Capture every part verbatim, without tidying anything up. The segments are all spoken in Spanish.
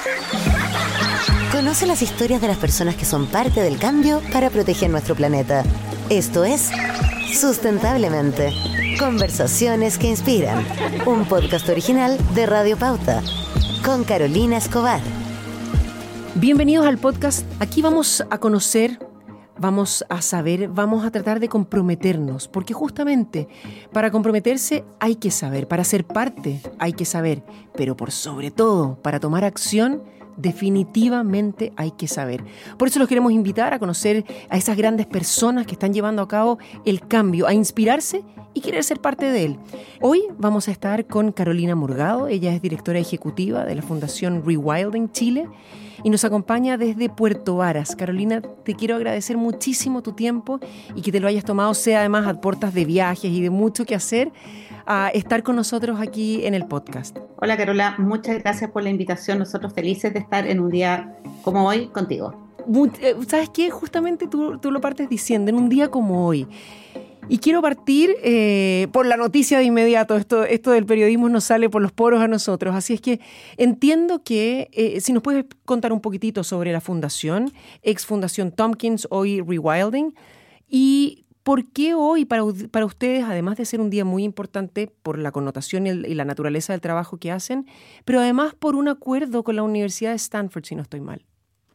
Conoce las historias de las personas que son parte del cambio para proteger nuestro planeta. Esto es Sustentablemente. Conversaciones que inspiran. Un podcast original de Radio Pauta. Con Carolina Escobar. Bienvenidos al podcast. Aquí vamos a conocer, vamos a saber, vamos a tratar de comprometernos. Porque justamente para comprometerse hay que saber, para ser parte hay que saber. Pero por sobre todo, para tomar acción, definitivamente hay que saber. Por eso los queremos invitar a conocer a esas grandes personas que están llevando a cabo el cambio, a inspirarse y querer ser parte de él. Hoy vamos a estar con Carolina Morgado. Ella es directora ejecutiva de la Fundación Rewilding Chile y nos acompaña desde Puerto Varas. Carolina, te quiero agradecer muchísimo tu tiempo y que te lo hayas tomado, sea además a puertas de viajes y de mucho que hacer, a estar con nosotros aquí en el podcast. Hola Carola, muchas gracias por la invitación. Nosotros felices de estar en un día como hoy contigo. ¿Sabes qué? Justamente tú, tú lo partes diciendo, en un día como hoy. Y quiero partir eh, por la noticia de inmediato. Esto, esto del periodismo nos sale por los poros a nosotros. Así es que entiendo que, eh, si nos puedes contar un poquitito sobre la fundación, ex Fundación Tompkins, hoy Rewilding, y por qué hoy para, para ustedes, además de ser un día muy importante por la connotación y, el, y la naturaleza del trabajo que hacen, pero además por un acuerdo con la Universidad de Stanford, si no estoy mal.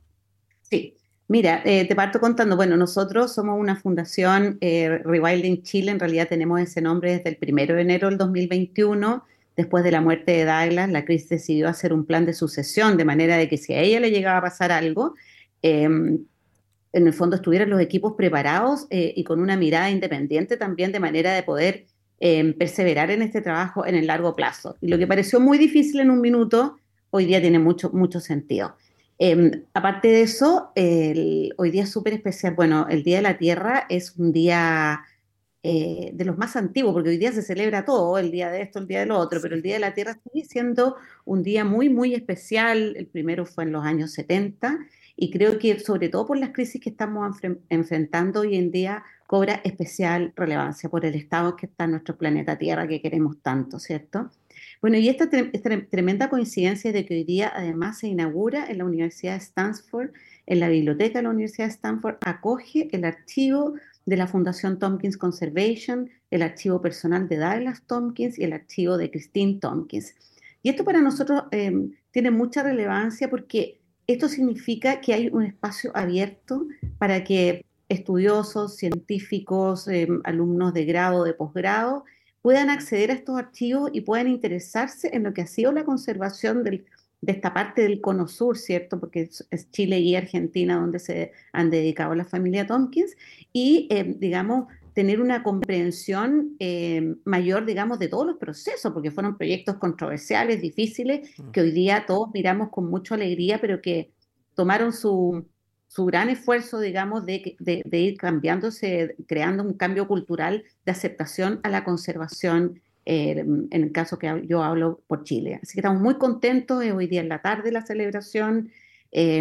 Sí. Mira, eh, te parto contando, bueno, nosotros somos una fundación, eh, Rewilding Chile, en realidad tenemos ese nombre desde el primero de enero del dos mil veintiuno, después de la muerte de Douglas. La Cris decidió hacer un plan de sucesión, de manera de que si a ella le llegaba a pasar algo, eh, en el fondo estuvieran los equipos preparados eh, y con una mirada independiente también, de manera de poder eh, perseverar en este trabajo en el largo plazo. Y lo que pareció muy difícil en un minuto, hoy día tiene mucho, mucho sentido. Eh, aparte de eso, el, hoy día es súper especial. Bueno, el Día de la Tierra es un día eh, de los más antiguos, porque hoy día se celebra todo, el día de esto, el día de lo otro, pero el Día de la Tierra sigue siendo un día muy, muy especial. El primero fue en los años setenta y creo que sobre todo por las crisis que estamos enfre- enfrentando hoy en día, cobra especial relevancia por el estado que está nuestro planeta Tierra, que queremos tanto, ¿cierto? Bueno, y esta, tre- esta tremenda coincidencia de que hoy día además se inaugura en la Universidad de Stanford, en la biblioteca de la Universidad de Stanford, acoge el archivo de la Fundación Tompkins Conservation, el archivo personal de Douglas Tompkins y el archivo de Christine Tompkins. Y esto para nosotros eh, tiene mucha relevancia porque esto significa que hay un espacio abierto para que estudiosos, científicos, eh, alumnos de grado, de posgrado, puedan acceder a estos archivos y puedan interesarse en lo que ha sido la conservación del, de esta parte del Cono Sur, ¿cierto? Porque es, es Chile y Argentina donde se han dedicado la familia Tompkins y, eh, digamos, tener una comprensión eh, mayor, digamos, de todos los procesos, porque fueron proyectos controversiales, difíciles, que hoy día todos miramos con mucha alegría, pero que tomaron su su gran esfuerzo, digamos, de, de, de ir cambiándose, creando un cambio cultural de aceptación a la conservación, eh, en el caso que yo hablo por Chile. Así que estamos muy contentos, es hoy día en la tarde la celebración, eh,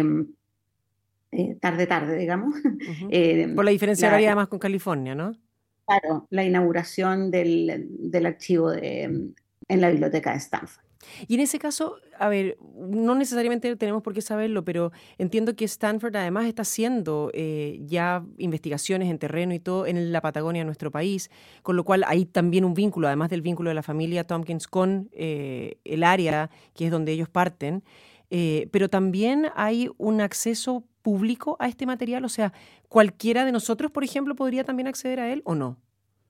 eh, tarde, tarde, digamos. Uh-huh. eh, Por la diferencia la, horaria además con California, ¿no? claro, la inauguración del, del archivo de, en la biblioteca de Stanford. Y en ese caso, a ver, no necesariamente tenemos por qué saberlo, pero entiendo que Stanford además está haciendo eh, ya investigaciones en terreno y todo en la Patagonia de nuestro país, con lo cual hay también un vínculo, además del vínculo de la familia Tompkins con eh, el área que es donde ellos parten, eh, pero también hay un acceso público a este material, o sea, cualquiera de nosotros, por ejemplo, podría también acceder a él o no.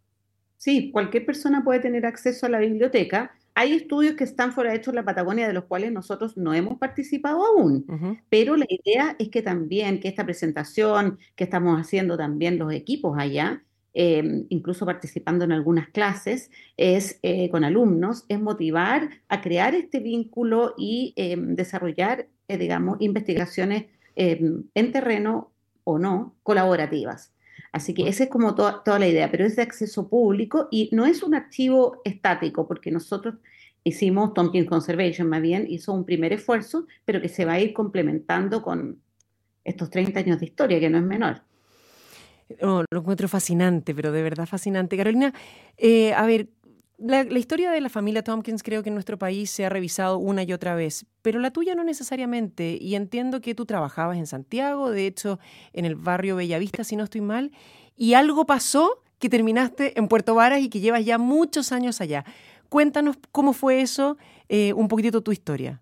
Sí, cualquier persona puede tener acceso a la biblioteca. Hay estudios que Stanford ha hecho en la Patagonia de los cuales nosotros no hemos participado aún, Uh-huh. pero la idea es que también, que esta presentación que estamos haciendo también los equipos allá, eh, incluso participando en algunas clases, es eh, con alumnos, es motivar a crear este vínculo y eh, desarrollar, eh, digamos, investigaciones eh, en terreno o no, colaborativas. Así que esa es como to- toda la idea, pero es de acceso público y no es un archivo estático, porque nosotros hicimos, Tompkins Conservation más bien, hizo un primer esfuerzo, pero que se va a ir complementando con estos treinta años de historia, que no es menor. Oh, lo encuentro fascinante, pero de verdad fascinante. Carolina, eh, a ver, La, la historia de la familia Tompkins creo que en nuestro país se ha revisado una y otra vez, pero la tuya no necesariamente. Y entiendo que tú trabajabas en Santiago, de hecho en el barrio Bellavista, si no estoy mal, y algo pasó que terminaste en Puerto Varas y que llevas ya muchos años allá. Cuéntanos cómo fue eso, eh, un poquitito tu historia.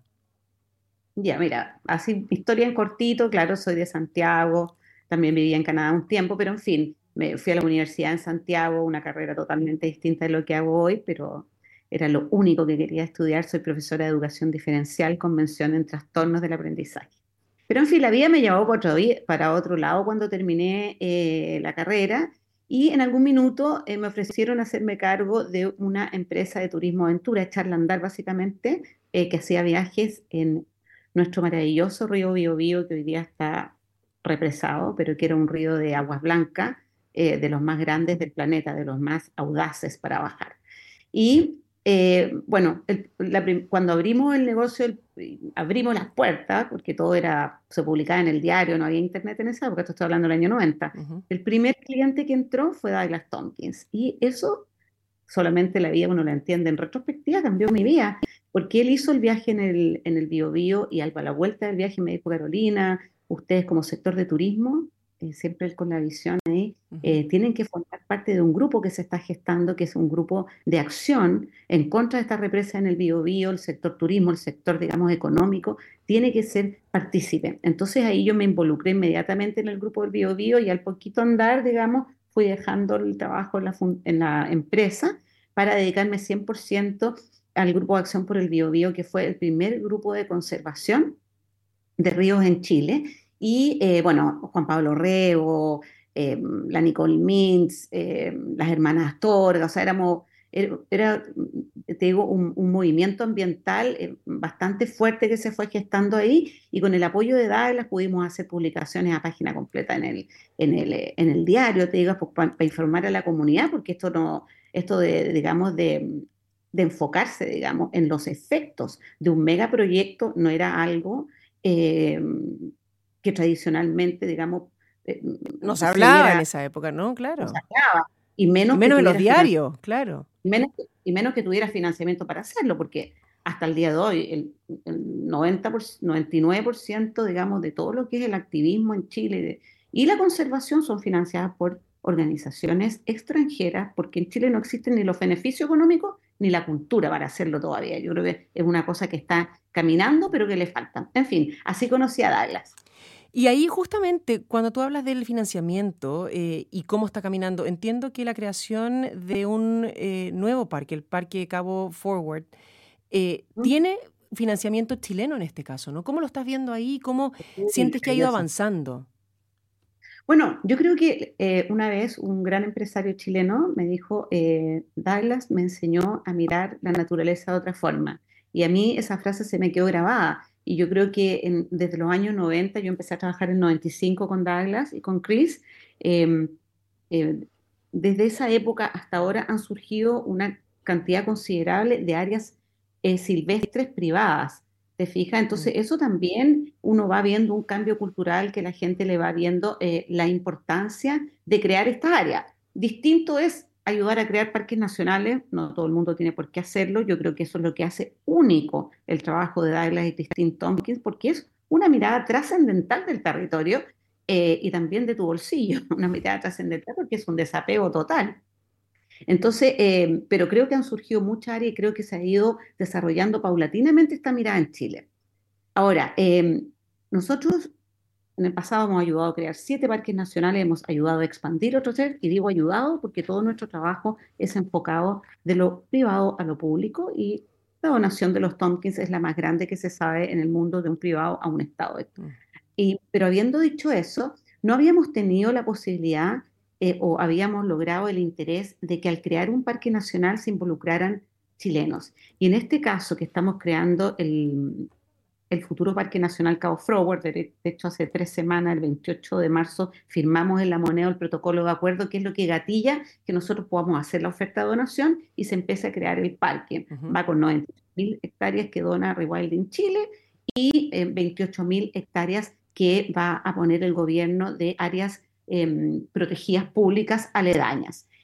Ya, mira, así historia en cortito, claro, soy de Santiago, también viví en Canadá un tiempo, pero en fin, me fui a la universidad en Santiago, una carrera totalmente distinta de lo que hago hoy, pero era lo único que quería estudiar. Soy profesora de educación diferencial con mención en trastornos del aprendizaje. Pero en fin, la vida me llevó para otro, vi- para otro lado cuando terminé eh, la carrera y en algún minuto eh, me ofrecieron hacerme cargo de una empresa de turismo aventura, echarla a andar básicamente, eh, que hacía viajes en nuestro maravilloso río Biobío, que hoy día está represado, pero que era un río de aguas blancas, eh, de los más grandes del planeta, de los más audaces para bajar. Y eh, bueno, el- la prim- cuando abrimos el negocio, el- abrimos las puertas, porque todo era, se publicaba en el diario, no había internet en esa época, esto estoy hablando del año noventa. Ujú. El primer cliente que entró fue Douglas Tompkins. Y eso, solamente la vida uno la entiende en retrospectiva, cambió mi vida, porque él hizo el viaje en el, en el Biobío y al, a la vuelta del viaje me dijo: Carolina, ustedes como sector de turismo, eh, siempre él con la visión ahí, Ujú. eh, tienen que formar parte de un grupo que se está gestando, que es un grupo de acción en contra de esta represa en el Biobío. El sector turismo, el sector, digamos, económico, tiene que ser partícipe. Entonces ahí yo me involucré inmediatamente en el grupo del Biobío y al poquito andar, digamos, fui dejando el trabajo en la, fun- en la empresa para dedicarme cien por ciento al Grupo de Acción por el Biobío, que fue el primer grupo de conservación de ríos en Chile. Y eh, bueno, Juan Pablo Rego, eh, la Nicole Mintz, eh, las hermanas Astorga, o sea, éramos, era, era, te digo, un, un movimiento ambiental eh, bastante fuerte que se fue gestando ahí, y con el apoyo de Douglas pudimos hacer publicaciones a página completa en el, en el, eh, en el diario, te digo, pues, para informar a la comunidad, porque esto no, esto de, digamos, de, de enfocarse, digamos, en los efectos de un megaproyecto no era algo eh, que tradicionalmente, digamos, eh, Nos se hablaba en hubiera esa época, ¿no? nos Claro. sacaba, y Y menos que menos en los tuviera finan- diarios, claro. menos, y menos que tuviera financiamiento para hacerlo, porque hasta el día de hoy el, el noventa por ciento, noventa y nueve por ciento, digamos, de todo lo que es el activismo en Chile de- y la conservación son financiadas por organizaciones extranjeras, porque en Chile no existen ni los beneficios económicos ni la cultura para hacerlo todavía. Yo creo que es una cosa que está caminando, pero que le falta. En fin, así conocí a Douglas. Y ahí justamente cuando tú hablas del financiamiento eh, y cómo está caminando, entiendo que la creación de un eh, nuevo parque, el Parque Cabo Forward, eh, tiene financiamiento chileno en este caso, ¿no? ¿Cómo lo estás viendo ahí? ¿Cómo Uy, sientes que ha ido maravilloso. avanzando? Bueno, yo creo que eh, una vez un gran empresario chileno me dijo, eh, Douglas me enseñó a mirar la naturaleza de otra forma. Y a mí esa frase se me quedó grabada. Y yo creo que en- desde los años noventa, yo empecé a trabajar en noventa y cinco con Douglas y con Chris. eh, eh, Desde esa época hasta ahora han surgido una cantidad considerable de áreas eh, silvestres privadas. ¿Te fijas? Mm. Entonces, eso también uno va viendo un cambio cultural, que la gente le va viendo eh, la importancia de crear esta área. Distinto es ayudar a crear parques nacionales, no todo el mundo tiene por qué hacerlo. Yo creo que eso es lo que hace único el trabajo de Douglas y Christine Tompkins, porque es una mirada trascendental del territorio eh, y también de tu bolsillo, una mirada trascendental porque es un desapego total. Entonces, eh, pero creo que han surgido muchas áreas y creo que se ha ido desarrollando paulatinamente esta mirada en Chile. Ahora, eh, nosotros en el pasado hemos ayudado a crear siete parques nacionales, hemos ayudado a expandir otros tres, y digo ayudado porque todo nuestro trabajo es enfocado de lo privado a lo público, y la donación de los Tompkins es la más grande que se sabe en el mundo de un privado a un Estado. Mm. Y, pero habiendo dicho eso, no habíamos tenido la posibilidad eh, o habíamos logrado el interés de que al crear un parque nacional se involucraran chilenos. Y en este caso que estamos creando el, el futuro Parque Nacional Cabo Froward, de, de hecho hace tres semanas, el veintiocho de marzo, firmamos en La Moneda el protocolo de acuerdo, que es lo que gatilla que nosotros podamos hacer la oferta de donación y se empiece a crear el parque. Ujú. Va con noventa mil hectáreas que dona Rewilding Chile y eh, veintiocho mil hectáreas que va a poner el gobierno de áreas eh, protegidas públicas aledañas.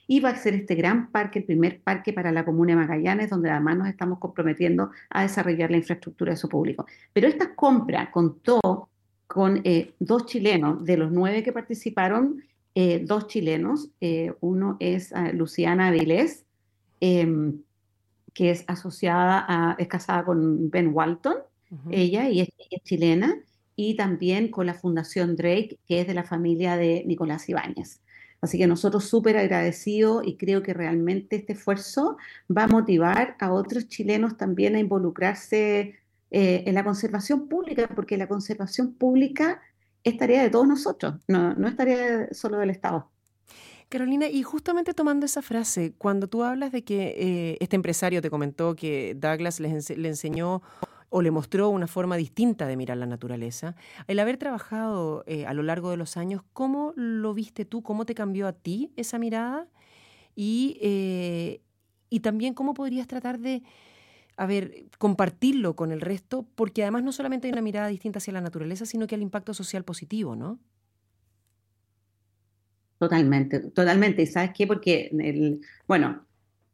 y va a ser este gran parque, el primer parque para la comuna de Magallanes, donde además nos estamos comprometiendo a desarrollar la infraestructura de su público. Pero esta compra contó con eh, dos chilenos, de los nueve que participaron, eh, dos chilenos, eh, uno es uh, Luciana Avilés, eh, que es asociada a, es casada con Ben Walton, uh-huh. ella, y es, ella es chilena, y también con la Fundación Drake, que es de la familia de Nicolás Ibáñez. Así que nosotros súper agradecidos y creo que realmente este esfuerzo va a motivar a otros chilenos también a involucrarse eh, en la conservación pública, porque la conservación pública es tarea de todos nosotros, no, no es tarea solo del Estado. Carolina, y justamente tomando esa frase, cuando tú hablas de que eh, este empresario te comentó que Douglas le, ense- le enseñó o le mostró una forma distinta de mirar la naturaleza, el haber trabajado eh, a lo largo de los años, ¿cómo lo viste tú? ¿Cómo te cambió a ti esa mirada? Y, eh, y también, ¿cómo podrías tratar de, a ver, compartirlo con el resto? Porque además no solamente hay una mirada distinta hacia la naturaleza, sino que al impacto social positivo, ¿no? Totalmente, totalmente. ¿Y sabes qué? Porque, el, bueno,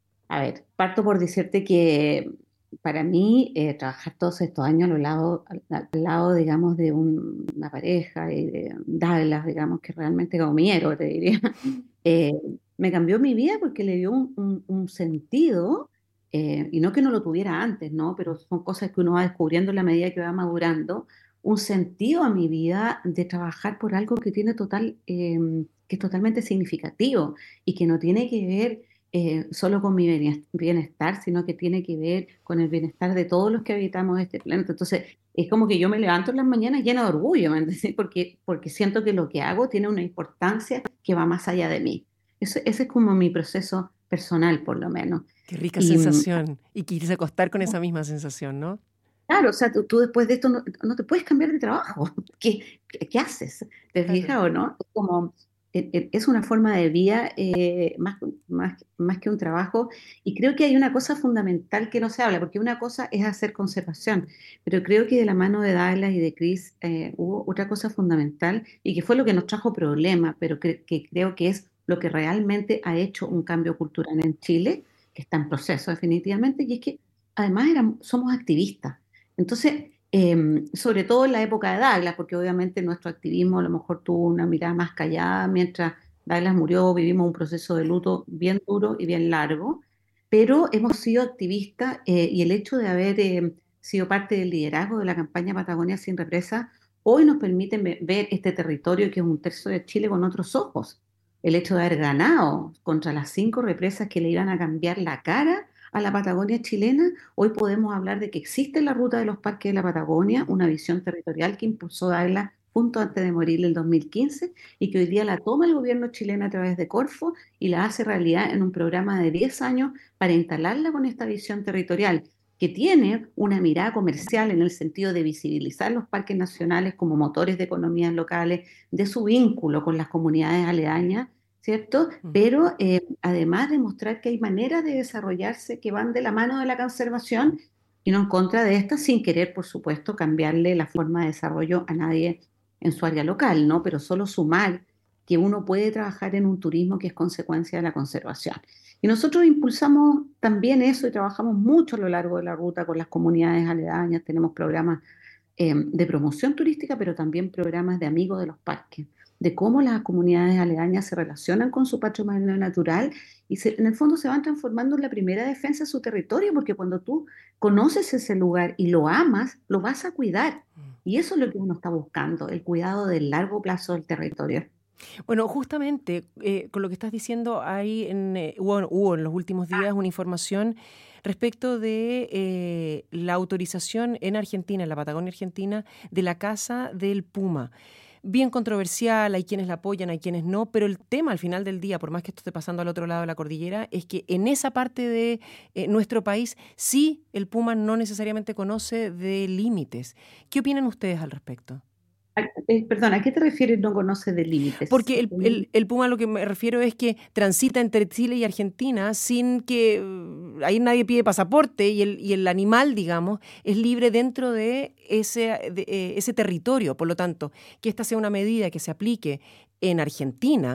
a ver, parto por decirte que para mí eh, trabajar todos estos años al lado, al, al lado digamos, de un, una pareja y de Douglas, digamos, que realmente como mi héroe, te diría, eh, me cambió mi vida porque le dio un, un, un sentido, eh, y no que no lo tuviera antes, ¿no? Pero son cosas que uno va descubriendo en la medida que va madurando, un sentido a mi vida de trabajar por algo que tiene total, eh, que es totalmente significativo y que no tiene que ver eh, solo con mi bienestar, sino que tiene que ver con el bienestar de todos los que habitamos este planeta. Entonces, es como que yo me levanto en las mañanas llena de orgullo, ¿me entiendes? Porque, porque siento que lo que hago tiene una importancia que va más allá de mí. Eso, ese es como mi proceso personal, por lo menos. Qué rica Y, sensación. Y quise acostar con esa misma sensación, ¿no? claro, o sea, tú, tú después de esto no, no te puedes cambiar de trabajo. ¿Qué, qué, qué haces? ¿Te Claro. fijas o no? Es como, eh, eh, es una forma de vida eh, más, más, más que un trabajo. Y creo que hay una cosa fundamental que no se habla, porque una cosa es hacer conservación, pero creo que de la mano de Douglas y de Chris eh, hubo otra cosa fundamental y que fue lo que nos trajo problemas, pero que, que creo que es lo que realmente ha hecho un cambio cultural en Chile, que está en proceso definitivamente, y es que además éramos, somos activistas. Entonces, eh, sobre todo en la época de Douglas, porque obviamente nuestro activismo a lo mejor tuvo una mirada más callada, mientras Douglas murió, vivimos un proceso de luto bien duro y bien largo, pero hemos sido activistas eh, y el hecho de haber eh, sido parte del liderazgo de la campaña Patagonia sin represa, hoy nos permite ver este territorio que es un tercio de Chile con otros ojos. El hecho de haber ganado contra las cinco represas que le iban a cambiar la cara a la Patagonia chilena, hoy podemos hablar de que existe la ruta de los parques de la Patagonia, una visión territorial que impulsó Douglas junto antes de morir en el dos mil quince y que hoy día la toma el gobierno chileno a través de Corfo y la hace realidad en un programa de diez años para instalarla con esta visión territorial que tiene una mirada comercial en el sentido de visibilizar los parques nacionales como motores de economías locales, de su vínculo con las comunidades aledañas, ¿cierto? Pero eh, además de mostrar que hay maneras de desarrollarse que van de la mano de la conservación y no en contra de esta, sin querer, por supuesto, cambiarle la forma de desarrollo a nadie en su área local, ¿no? Pero solo sumar que uno puede trabajar en un turismo que es consecuencia de la conservación. Y nosotros impulsamos también eso y trabajamos mucho a lo largo de la ruta con las comunidades aledañas, tenemos programas eh, de promoción turística, pero también programas de amigos de los parques, de cómo las comunidades aledañas se relacionan con su patrimonio natural y se, en el fondo se van transformando en la primera defensa de su territorio, porque cuando tú conoces ese lugar y lo amas, lo vas a cuidar. Y eso es lo que uno está buscando, el cuidado del largo plazo del territorio. Bueno, justamente eh, con lo que estás diciendo, hay en, eh, hubo, hubo en los últimos días una información respecto de eh, la autorización en Argentina, en la Patagonia Argentina, de la caza del puma. Bien controversial, hay quienes la apoyan, hay quienes no, pero el tema al final del día, por más que esto esté pasando al otro lado de la cordillera, es que en esa parte de eh, nuestro país sí el puma no necesariamente conoce de límites. ¿Qué opinan ustedes al respecto? Eh, perdón, ¿a qué te refieres no conoce de límites? Porque el, el, el puma, lo que me refiero es que transita entre Chile y Argentina sin que uh, ahí nadie pide pasaporte y el, y el animal, digamos, es libre dentro de ese, de, eh, ese territorio. Por lo tanto, que esta sea una medida que se aplique en Argentina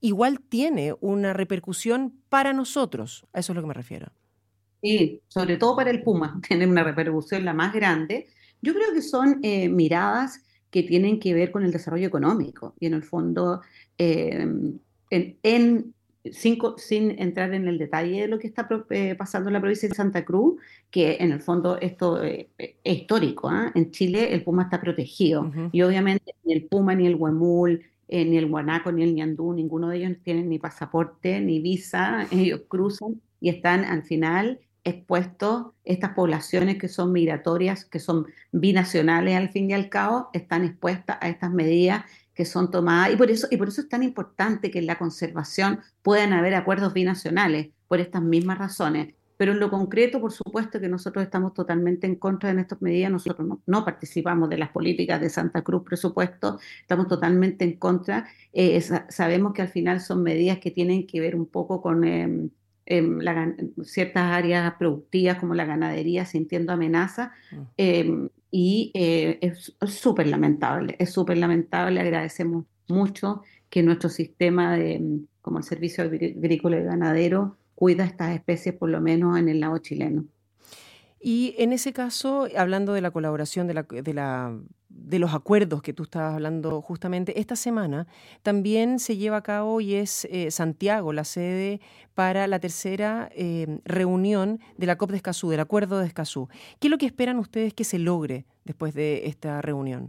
igual tiene una repercusión para nosotros. A eso es lo que me refiero. Sí, sobre todo para el Puma, tener una repercusión la más grande. Yo creo que son eh, miradas que tienen que ver con el desarrollo económico y en el fondo, eh, en, en- sin, co- sin entrar en el detalle de lo que está pro- eh, pasando en la provincia de Santa Cruz, que en el fondo esto eh, es histórico, ¿ah? En Chile el Puma está protegido Ujú. y obviamente ni el Puma, ni el Huemul, eh, ni el Guanaco, ni el Ñandú, ninguno de ellos tienen ni pasaporte, ni visa, ellos cruzan y están al final expuestos, estas poblaciones que son migratorias, que son binacionales al fin y al cabo, están expuestas a estas medidas que son tomadas y por eso, y por eso es tan importante que en la conservación puedan haber acuerdos binacionales, por estas mismas razones. Pero en lo concreto, por supuesto que nosotros estamos totalmente en contra de estas medidas, nosotros no, no participamos de las políticas de Santa Cruz Presupuesto, estamos totalmente en contra. Eh, sa- sabemos que al final son medidas que tienen que ver un poco con... eh, em, la gan- ciertas áreas productivas como la ganadería sintiendo amenazas, Mm. em, y eh, es es súper lamentable, es súper lamentable. Agradecemos mucho que nuestro sistema de, em, como el Servicio Agrí- Agrícola y Ganadero cuida estas especies por lo menos en el lado chileno. Y en ese caso, hablando de la colaboración, de, la, de, la, de los acuerdos que tú estabas hablando justamente, esta semana también se lleva a cabo y es eh, Santiago la sede para la tercera eh, reunión de la COP de Escazú, del Acuerdo de Escazú. ¿Qué es lo que esperan ustedes que se logre después de esta reunión?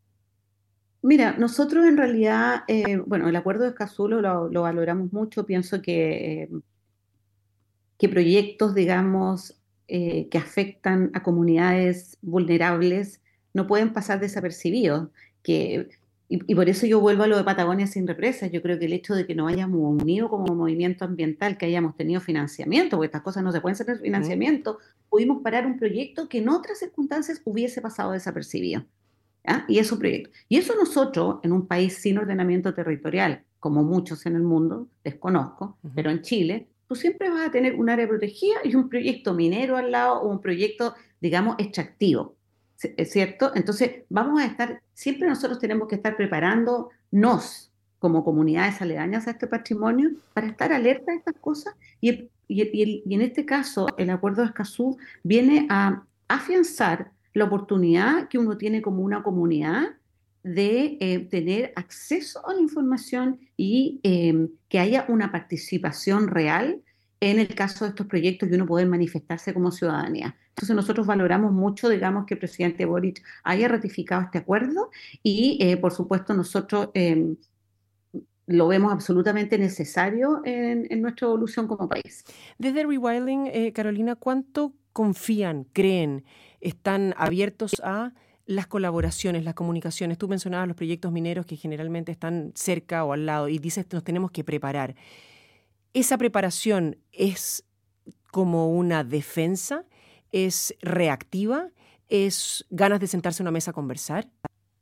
Mira, nosotros en realidad, eh, bueno, el acuerdo de Escazú lo, lo valoramos mucho. Pienso que eh, que proyectos, digamos, eh, que afectan a comunidades vulnerables no pueden pasar desapercibidos. Que, y, y por eso yo vuelvo a lo de Patagonia sin represas. Yo creo que el hecho de que nos hayamos unido como movimiento ambiental, que hayamos tenido financiamiento, porque estas cosas no se pueden hacer sin ¿Mm? financiamiento, pudimos parar un proyecto que en otras circunstancias hubiese pasado desapercibido. ¿Ya? Y eso proyecto. Y eso nosotros, en un país sin ordenamiento territorial, como muchos en el mundo, desconozco, Ujú. pero en Chile, tú siempre vas a tener un área protegida y un proyecto minero al lado o un proyecto, digamos, extractivo. ¿C- ¿Es cierto? Entonces, vamos a estar, siempre nosotros tenemos que estar preparándonos como comunidades aledañas a este patrimonio para estar alerta a estas cosas. Y, y- y- y en este caso, el Acuerdo de Escazú viene a afianzar la oportunidad que uno tiene como una comunidad de eh, tener acceso a la información y eh, que haya una participación real en el caso de estos proyectos y uno poder manifestarse como ciudadanía. Entonces nosotros valoramos mucho, digamos, que el presidente Boric haya ratificado este acuerdo y, eh, por supuesto, nosotros eh, lo vemos absolutamente necesario en, en nuestra evolución como país. Desde Rewilding, eh, Carolina, ¿cuánto confían, creen, están abiertos a las colaboraciones, las comunicaciones? Tú mencionabas los proyectos mineros que generalmente están cerca o al lado y dices que nos tenemos que preparar. ¿Esa preparación es como una defensa? ¿Es reactiva? ¿Es ganas de sentarse a una mesa a conversar?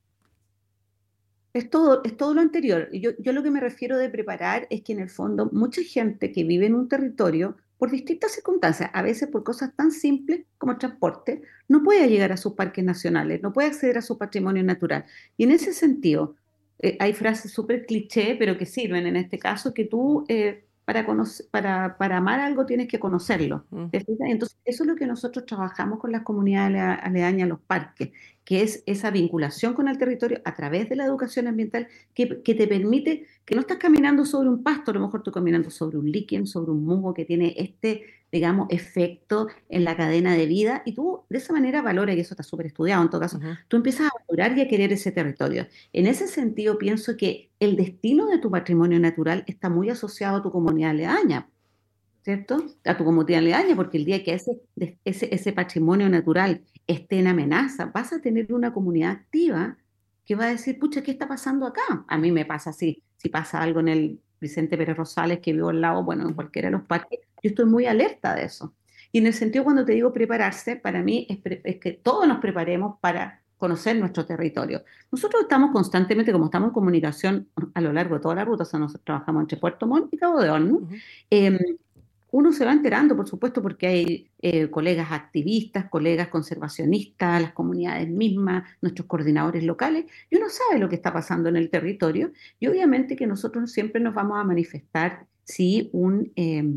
Es todo, es todo lo anterior. Yo, yo lo que me refiero de preparar es que en el fondo mucha gente que vive en un territorio, por distintas circunstancias, a veces por cosas tan simples como el transporte, no puede llegar a sus parques nacionales, no puede acceder a su patrimonio natural. Y en ese sentido, eh, hay frases súper cliché, pero que sirven en este caso, que tú eh, para, conocer, para, para amar algo tienes que conocerlo. Mm. ¿Te fijas? Entonces, eso es lo que nosotros trabajamos con las comunidades ale- aledañas a los parques, que es esa vinculación con el territorio a través de la educación ambiental que, que te permite que no estás caminando sobre un pasto, a lo mejor tú caminando sobre un líquen, sobre un musgo que tiene este, digamos, efecto en la cadena de vida y tú de esa manera valoras, y eso está súper estudiado en todo caso, Ujú. tú empiezas a valorar y a querer ese territorio. En ese sentido, pienso que el destino de tu patrimonio natural está muy asociado a tu comunidad aledaña. ¿Cierto? A tu comunidad aledaña, porque el día que ese, ese, ese patrimonio natural esté en amenaza, vas a tener una comunidad activa que va a decir, pucha, ¿qué está pasando acá? A mí me pasa así, si pasa algo en el Vicente Pérez Rosales, que vivo al lado, bueno, en Ujú. cualquiera de los parques, yo estoy muy alerta de eso. Y en el sentido cuando te digo prepararse, para mí es, pre- es que todos nos preparemos para conocer nuestro territorio. Nosotros estamos constantemente, como estamos en comunicación a lo largo de toda la ruta, o sea, nosotros trabajamos entre Puerto Montt y Cabo de Horno, Ujú. eh, uno se va enterando, por supuesto, porque hay eh, colegas activistas, colegas conservacionistas, las comunidades mismas, nuestros coordinadores locales, y uno sabe lo que está pasando en el territorio, y obviamente que nosotros siempre nos vamos a manifestar si un eh,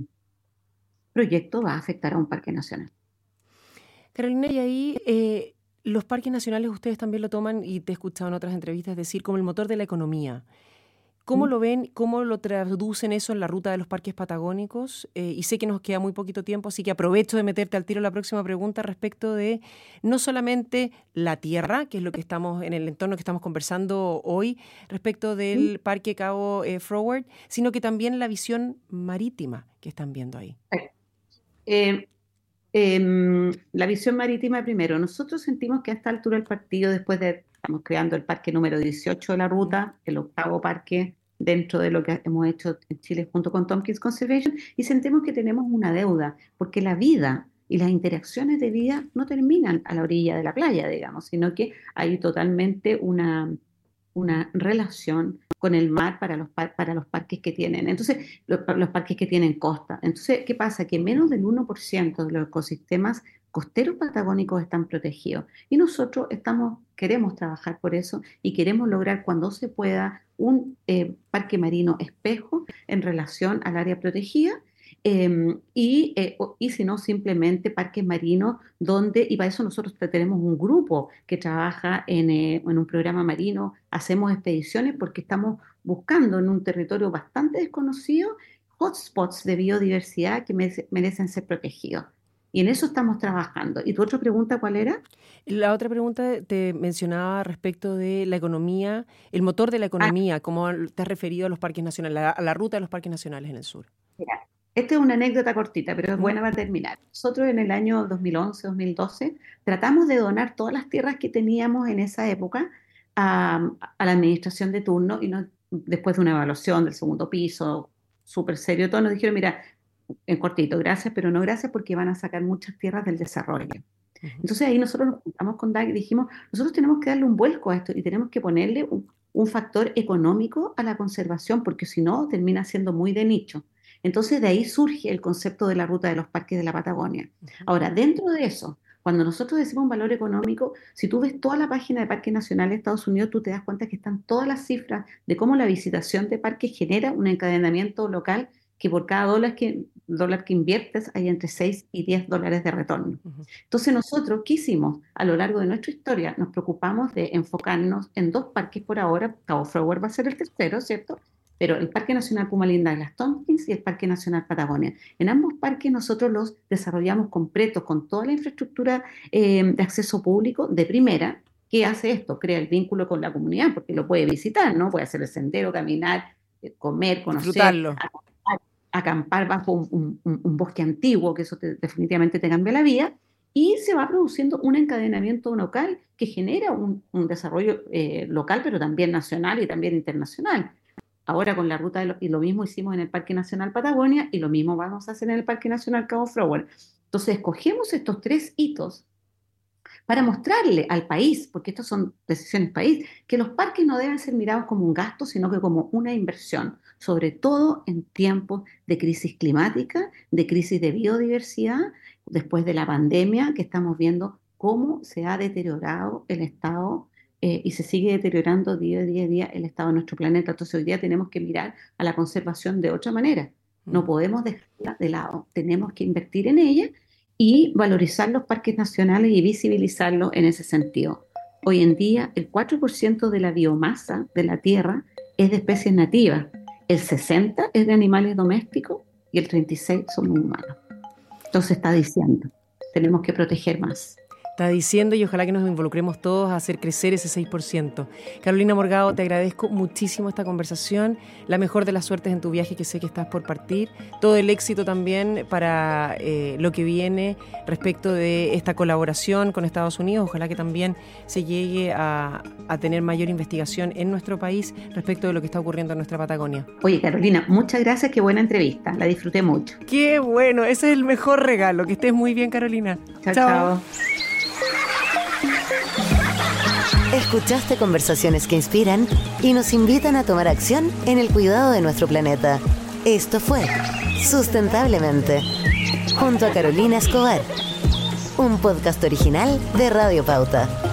proyecto va a afectar a un parque nacional. Carolina, y ahí eh, los parques nacionales ustedes también lo toman, y te he escuchado en otras entrevistas decir, como el motor de la economía. ¿Cómo lo ven? ¿Cómo lo traducen eso en la ruta de los parques patagónicos? Eh, y sé que nos queda muy poquito tiempo, así que aprovecho de meterte al tiro la próxima pregunta respecto de no solamente la tierra, que es lo que estamos en el entorno que estamos conversando hoy, respecto del Parque Cabo eh, Froward, sino que también la visión marítima que están viendo ahí. Eh, eh, la visión marítima primero. Nosotros sentimos que a esta altura del partido, después de, estamos creando el parque número dieciocho de la ruta, el octavo parque dentro de lo que hemos hecho en Chile junto con Tompkins Conservation, y sentimos que tenemos una deuda, porque la vida y las interacciones de vida no terminan a la orilla de la playa, digamos, sino que hay totalmente una, una relación con el mar para los, para los parques que tienen. Entonces, los, los parques que tienen costa. Entonces, ¿qué pasa? Que menos del uno por ciento de los ecosistemas costeros patagónicos están protegidos. Y nosotros estamos, queremos trabajar por eso y queremos lograr cuando se pueda un eh, parque marino espejo en relación al área protegida. Eh, y, eh, y si no, simplemente parques marinos donde, y para eso nosotros tenemos un grupo que trabaja en, eh, en un programa marino, hacemos expediciones porque estamos buscando en un territorio bastante desconocido hotspots de biodiversidad que merece, merecen ser protegidos. Y en eso estamos trabajando. ¿Y tu otra pregunta cuál era? La otra pregunta te mencionaba respecto de la economía, el motor de la economía, ah. ¿Cómo te has referido a los parques nacionales, a la, a la ruta de los parques nacionales en el sur? Mira, esta es una anécdota cortita, pero es buena para terminar. Nosotros en el año dos mil once, dos mil doce tratamos de donar todas las tierras que teníamos en esa época a, a la administración de turno, y nos, después de una evaluación del segundo piso, súper serio, todos nos dijeron, mira, en cortito, gracias, pero no gracias porque van a sacar muchas tierras del desarrollo. Uh-huh. Entonces ahí nosotros nos juntamos con D A C y dijimos, nosotros tenemos que darle un vuelco a esto y tenemos que ponerle un, un factor económico a la conservación, porque si no termina siendo muy de nicho. Entonces de ahí surge el concepto de la ruta de los parques de la Patagonia. Uh-huh. Ahora, dentro de eso, cuando nosotros decimos un valor económico, si tú ves toda la página de Parques Nacionales de Estados Unidos, tú te das cuenta que están todas las cifras de cómo la visitación de parques genera un encadenamiento local que por cada dólar que, dólar que inviertes hay entre seis y diez dólares de retorno. Uh-huh. Entonces nosotros, ¿qué hicimos? A lo largo de nuestra historia nos preocupamos de enfocarnos en dos parques por ahora. Cabo Froward va a ser el tercero, ¿cierto? Pero el Parque Nacional Pumalinda de las Tompkins y el Parque Nacional Patagonia. En ambos parques nosotros los desarrollamos completos con toda la infraestructura eh, de acceso público de primera. ¿Qué hace esto? Crea el vínculo con la comunidad, porque lo puede visitar, ¿no? Puede hacer el sendero, caminar, comer, conocer, disfrutarlo. Acampar bajo un, un, un bosque antiguo, que eso te, definitivamente te cambia la vida, y se va produciendo un encadenamiento local que genera un, un desarrollo eh, local, pero también nacional y también internacional. Ahora con la ruta, de lo, y lo mismo hicimos en el Parque Nacional Patagonia, y lo mismo vamos a hacer en el Parque Nacional Cabo Froward. Entonces escogemos estos tres hitos para mostrarle al país, porque estas son decisiones país, que los parques no deben ser mirados como un gasto, sino que como una inversión, sobre todo en tiempos de crisis climática, de crisis de biodiversidad, después de la pandemia, que estamos viendo cómo se ha deteriorado el estado eh, y se sigue deteriorando día a día, día el estado de nuestro planeta. Entonces hoy día tenemos que mirar a la conservación de otra manera. No podemos dejarla de lado, tenemos que invertir en ella y valorizar los parques nacionales y visibilizarlos en ese sentido. Hoy en día, el cuatro por ciento de la biomasa de la tierra es de especies nativas, el sesenta por ciento es de animales domésticos y el treinta y seis por ciento somos humanos. Entonces está diciendo, tenemos que proteger más. Está diciendo, y ojalá que nos involucremos todos a hacer crecer ese seis por ciento. Carolina Morgado, te agradezco muchísimo esta conversación, la mejor de las suertes en tu viaje, que sé que estás por partir, todo el éxito también para eh, lo que viene respecto de esta colaboración con Estados Unidos. Ojalá que también se llegue a, a tener mayor investigación en nuestro país respecto de lo que está ocurriendo en nuestra Patagonia. Oye, Carolina, muchas gracias, qué buena entrevista, la disfruté mucho. Qué bueno, ese es el mejor regalo, que estés muy bien, Carolina. Chao, chao. chao. Escuchaste conversaciones que inspiran y nos invitan a tomar acción en el cuidado de nuestro planeta. Esto fue Sustentablemente, junto a Carolina Escobar, un podcast original de Radio Pauta.